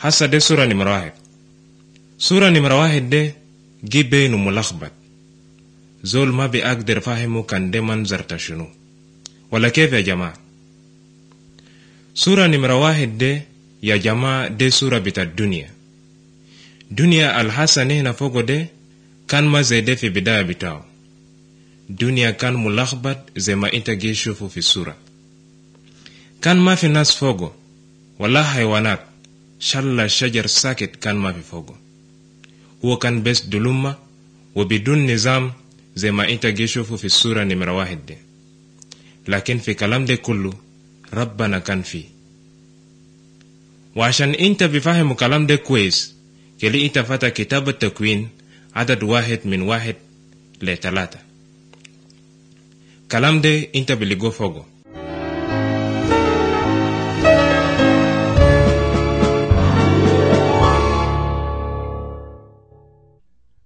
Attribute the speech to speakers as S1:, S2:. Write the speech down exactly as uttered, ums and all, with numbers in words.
S1: hasa de sura numero واحد. sura numero واحد de جي بينه ملخبط. زول ما بيقدر فاهمه كان ده منظر شنو ولا كيف يا جماعة؟ sura numero واحد de يا جماعة de sura بتاع الدنيا. دنيا الحسن هنا فوق ده كان ما زي ده في بداية بتاعه. دنيا كان ملخبط زي ما انت جي شوفه في السورة. كان ما في ناس فوقه ولا حيوانات، شل شجر ساكت كان ما في فوقه. هو كان بس دلومة وبدون نظام زي ما انت جي شوفه في السورة نمرة واحد دي. لكن في كلام ده كله ربنا كان فيه. وعشان انت بفهم كلام ده كويس كلي انت فتا كتاب التكوين عدد واحد من واحد لثلاثة. كلام ده انت بلقوه فوقه.